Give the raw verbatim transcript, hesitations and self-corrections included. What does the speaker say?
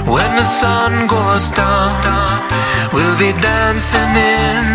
When the sun goes down, we'll be dancing in